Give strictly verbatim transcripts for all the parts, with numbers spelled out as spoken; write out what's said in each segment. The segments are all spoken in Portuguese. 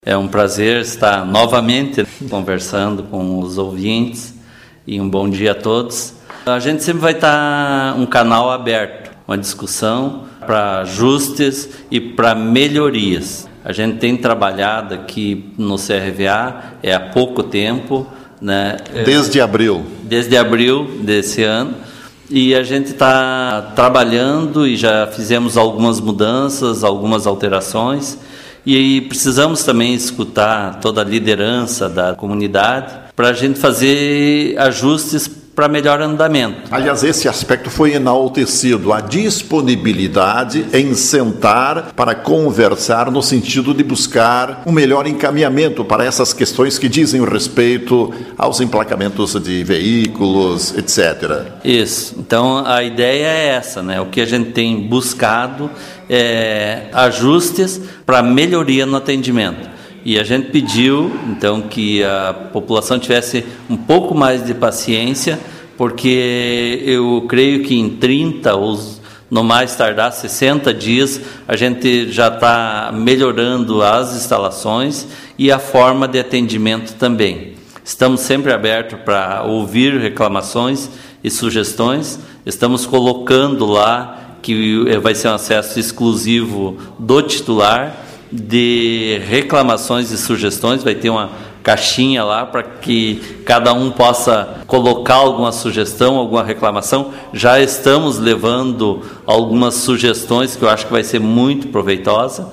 É um prazer estar novamente conversando com os ouvintes e um bom dia a todos. A gente sempre vai estar um canal aberto, uma discussão para ajustes e para melhorias. A gente tem trabalhado aqui no C R V A é há pouco tempo, né? Desde abril. Desde abril desse ano. E a gente está trabalhando e já fizemos algumas mudanças, algumas alterações. E precisamos também escutar toda a liderança da comunidade para a gente fazer ajustes para melhor andamento. Aliás, esse aspecto foi enaltecido, a disponibilidade em sentar para conversar no sentido de buscar um melhor encaminhamento para essas questões que dizem respeito aos emplacamentos de veículos, etcétera. Isso. Então, a ideia é essa, né? O que a gente tem buscado é ajustes para melhoria no atendimento. E a gente pediu, então, que a população tivesse um pouco mais de paciência, porque eu creio que em trinta ou no mais tardar sessenta dias, a gente já está melhorando as instalações e a forma de atendimento também. Estamos sempre abertos para ouvir reclamações e sugestões. Estamos colocando lá que vai ser um acesso exclusivo do titular, de reclamações e sugestões, vai ter uma caixinha lá para que cada um possa colocar alguma sugestão, alguma reclamação. Já estamos levando algumas sugestões que eu acho que vai ser muito proveitosa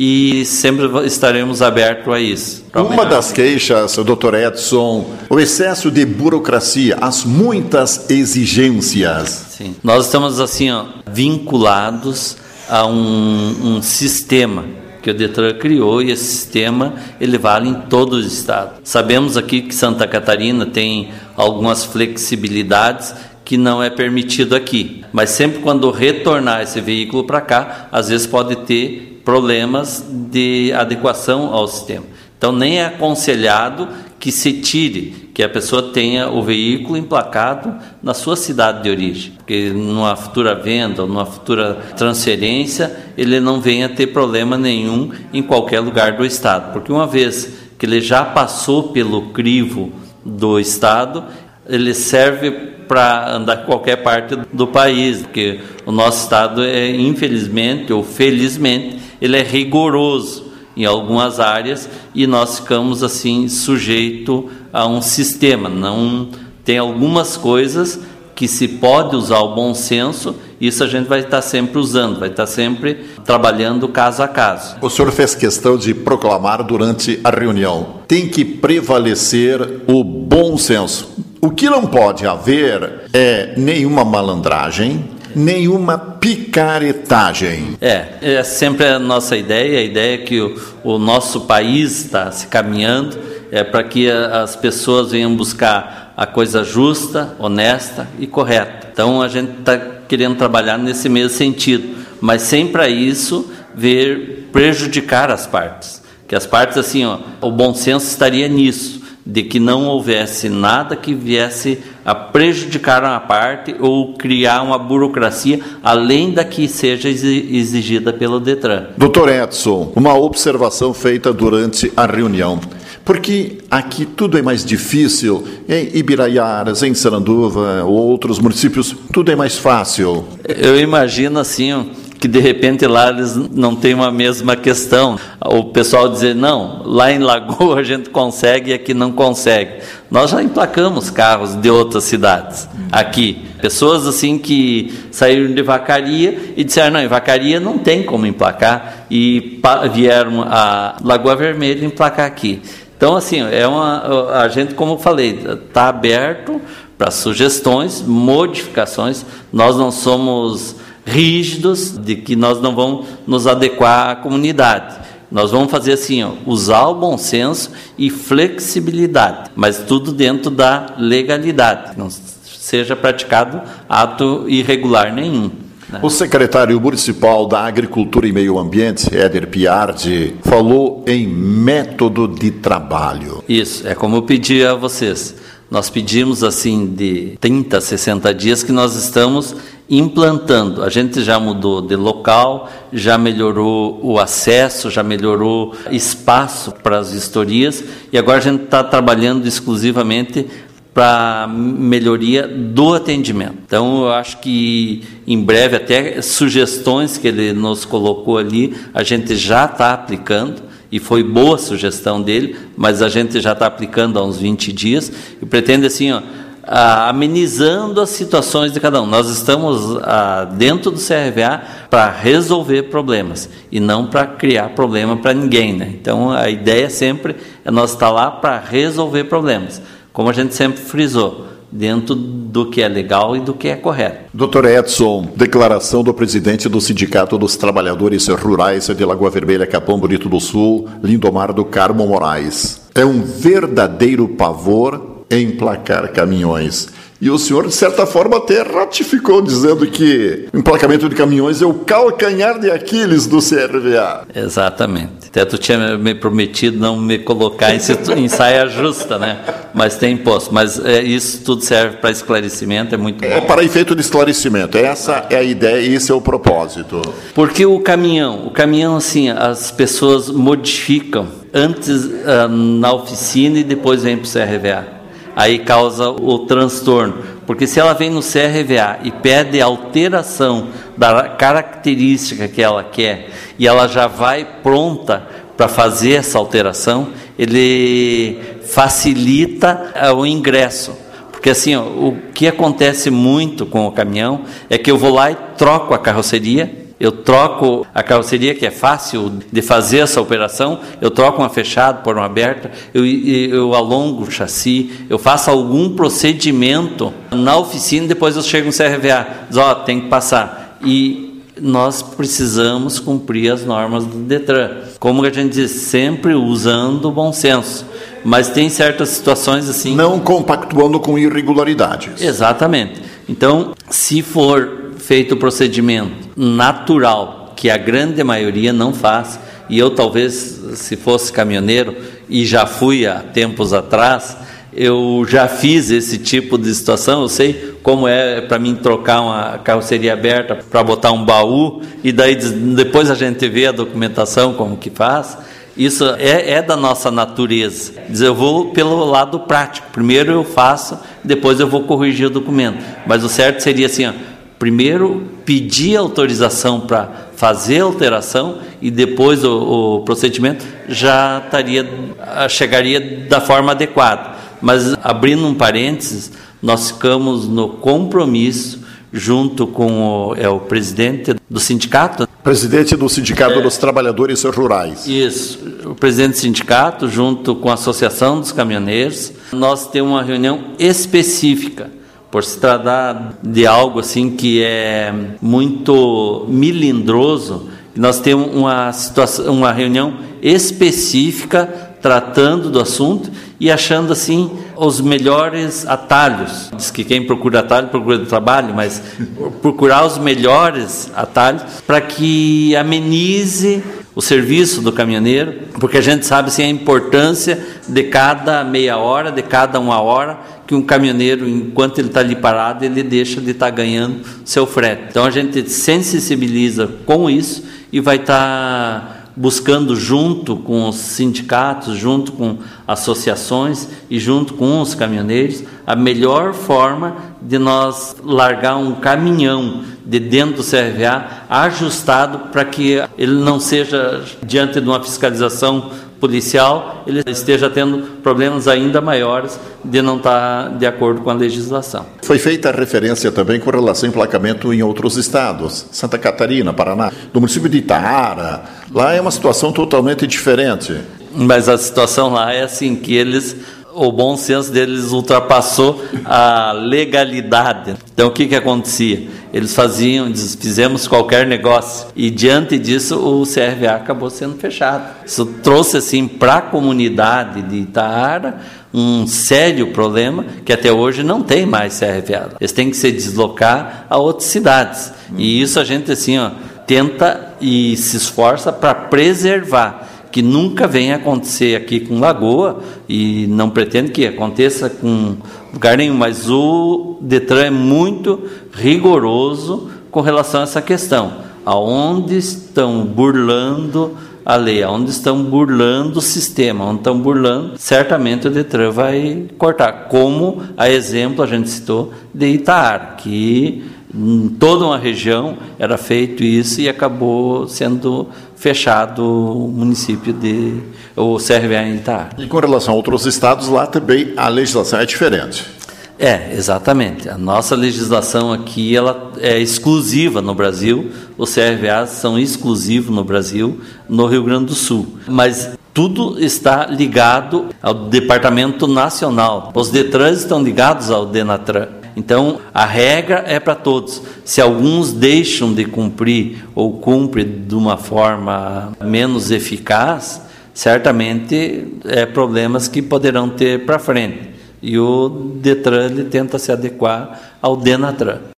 e sempre estaremos abertos a isso. Uma das queixas, doutor Edson, o excesso de burocracia, as muitas exigências. Sim. Nós estamos assim, ó, vinculados a um, um sistema que o Detran criou, e esse sistema ele vale em todo o estado. Sabemos aqui que Santa Catarina tem algumas flexibilidades que não é permitido aqui, mas sempre quando retornar esse veículo para cá, às vezes pode ter problemas de adequação ao sistema. Então nem é aconselhado que se tire, que a pessoa tenha o veículo emplacado na sua cidade de origem, porque numa futura venda ou numa futura transferência, ele não venha ter problema nenhum em qualquer lugar do estado, porque uma vez que ele já passou pelo crivo do estado, ele serve para andar em qualquer parte do país, porque o nosso estado é, infelizmente ou felizmente, ele é rigoroso em algumas áreas e nós ficamos assim sujeito a um sistema. Não tem algumas coisas que se pode usar o bom senso, isso a gente vai estar sempre usando, vai estar sempre trabalhando caso a caso. O senhor fez questão de proclamar durante a reunião, tem que prevalecer o bom senso. O que não pode haver é nenhuma malandragem, nenhuma picaretagem. É, é sempre a nossa ideia, a ideia é que o, o nosso país está se caminhando é para que a, as pessoas venham buscar a coisa justa, honesta e correta. Então a gente está querendo trabalhar nesse mesmo sentido, mas sem para isso ver prejudicar as partes. Que as partes, assim, ó, o bom senso estaria nisso, de que não houvesse nada que viesse a prejudicar uma parte ou criar uma burocracia além da que seja exigida pelo Detran. doutor Edson, uma observação feita durante a reunião. Porque aqui tudo é mais difícil, em Ibiraiaras, em Saranduva ou outros municípios, tudo é mais fácil. Eu imagino assim, que de repente lá eles não têm uma mesma questão. O pessoal dizer, não, lá em Lagoa a gente consegue e aqui não consegue. Nós já emplacamos carros de outras cidades aqui. Pessoas assim que saíram de Vacaria e disseram, não, em Vacaria não tem como emplacar e vieram a Lagoa Vermelha emplacar aqui. Então, assim, é uma, a gente, como eu falei, está aberto para sugestões, modificações. Nós não somos rígidos de que nós não vamos nos adequar à comunidade. Nós vamos fazer assim, ó, usar o bom senso e flexibilidade, mas tudo dentro da legalidade, não seja praticado ato irregular nenhum. Né? O secretário municipal da Agricultura e Meio Ambiente, Éder Piardi, falou em método de trabalho. Isso, é como eu pedi a vocês. Nós pedimos assim de trinta, sessenta dias que nós estamos implantando. A gente já mudou de local, já melhorou o acesso, já melhorou espaço para as vistorias e agora a gente está trabalhando exclusivamente para melhoria do atendimento. Então, eu acho que em breve até sugestões que ele nos colocou ali, a gente já está aplicando, e foi boa a sugestão dele, mas a gente já está aplicando há uns vinte dias, e pretende assim, ó, amenizando as situações de cada um. Nós estamos ah, dentro do C R V A para resolver problemas, e não para criar problema para ninguém, né? Então, a ideia sempre é nós estar lá para resolver problemas. Como a gente sempre frisou, dentro do que é legal e do que é correto. doutor Edson, declaração do presidente do Sindicato dos Trabalhadores Rurais de Lagoa Vermelha, Capão Bonito do Sul, Lindomar do Carmo Moraes. É um verdadeiro pavor emplacar caminhões. E o senhor, de certa forma, até ratificou, dizendo que o emplacamento de caminhões é o calcanhar de Aquiles do C R V A. Exatamente. Até tu tinha me prometido não me colocar em, em saia justa, né? Mas tem imposto. Mas é, isso tudo serve para esclarecimento, é muito bom. É para efeito de esclarecimento. Essa é a ideia e esse é o propósito. Porque o caminhão, o caminhão, assim, as pessoas modificam antes uh, na oficina e depois vem para o C R V A. Aí causa o transtorno, porque se ela vem no C R V A e pede alteração da característica que ela quer e ela já vai pronta para fazer essa alteração, ele facilita o ingresso. Porque assim, ó, o que acontece muito com o caminhão é que eu vou lá e troco a carroceria. Eu troco a carroceria, que é fácil de fazer essa operação, eu troco uma fechada por uma aberta, eu, eu alongo o chassi, eu faço algum procedimento na oficina, depois eu chego no C R V A, diz, ó, tem que passar. E nós precisamos cumprir as normas do Detran. Como a gente diz, sempre usando o bom senso. Mas tem certas situações assim... Não compactuando com irregularidades. Exatamente. Então, se for feito o procedimento natural, que a grande maioria não faz, e eu talvez, se fosse caminhoneiro, e já fui há tempos atrás, eu já fiz esse tipo de situação, eu sei como é para mim trocar uma carroceria aberta para botar um baú, e daí depois a gente vê a documentação como que faz. Isso é, é da nossa natureza. Eu vou pelo lado prático, primeiro eu faço, depois eu vou corrigir o documento, mas o certo seria assim, ó, primeiro pedir autorização para fazer a alteração e depois o, o procedimento já estaria, chegaria da forma adequada. Mas, abrindo um parênteses, nós ficamos no compromisso junto com o, é, o presidente do sindicato. Presidente do Sindicato é, dos Trabalhadores Rurais. Isso, o presidente do sindicato, junto com a Associação dos Caminhoneiros, nós temos uma reunião específica, por se tratar de algo assim que é muito melindroso. Nós temos uma situação, uma reunião específica tratando do assunto e achando assim os melhores atalhos. Diz que quem procura atalho procura trabalho, mas procurar os melhores atalhos para que amenize o serviço do caminhoneiro, porque a gente sabe assim, a importância de cada meia hora, de cada uma hora que um caminhoneiro, enquanto ele está ali parado, ele deixa de estar tá ganhando seu frete. Então a gente sensibiliza com isso e vai estar tá buscando junto com os sindicatos, junto com associações e junto com os caminhoneiros, a melhor forma de nós largar um caminhão de dentro do C R V A ajustado para que ele não seja, diante de uma fiscalização policial, ele esteja tendo problemas ainda maiores de não estar de acordo com a legislação. Foi feita a referência também com relação ao emplacamento em outros estados, Santa Catarina, Paraná, do município de Itaara. Lá é uma situação totalmente diferente. Mas a situação lá é assim, que eles... o bom senso deles ultrapassou a legalidade. Então, o que que acontecia? Eles faziam, fizemos qualquer negócio, e diante disso o C R V A acabou sendo fechado. Isso trouxe assim para a comunidade de Itaara um sério problema, que até hoje não tem mais C R V A. Eles têm que se deslocar a outras cidades. E isso a gente assim, ó, tenta e se esforça para preservar, que nunca venha acontecer aqui com Lagoa, e não pretendo que aconteça com lugar nenhum, mas o DETRAN é muito rigoroso com relação a essa questão. Aonde estão burlando a lei, onde estão burlando o sistema, onde estão burlando, certamente o DETRAN vai cortar. Como, a exemplo, a gente citou, de Itaara, que em toda uma região era feito isso e acabou sendo fechado o município de o C R V A em Itaara. E com relação a outros estados, lá também a legislação é diferente. É, exatamente. A nossa legislação aqui ela é exclusiva no Brasil, os C R V As são exclusivos no Brasil, no Rio Grande do Sul. Mas tudo está ligado ao Departamento Nacional. Os DETRANs estão ligados ao DENATRAN. Então, a regra é para todos. Se alguns deixam de cumprir ou cumprem de uma forma menos eficaz, certamente é problemas que poderão ter para frente. E o DETRAN ele tenta se adequar ao DENATRAN.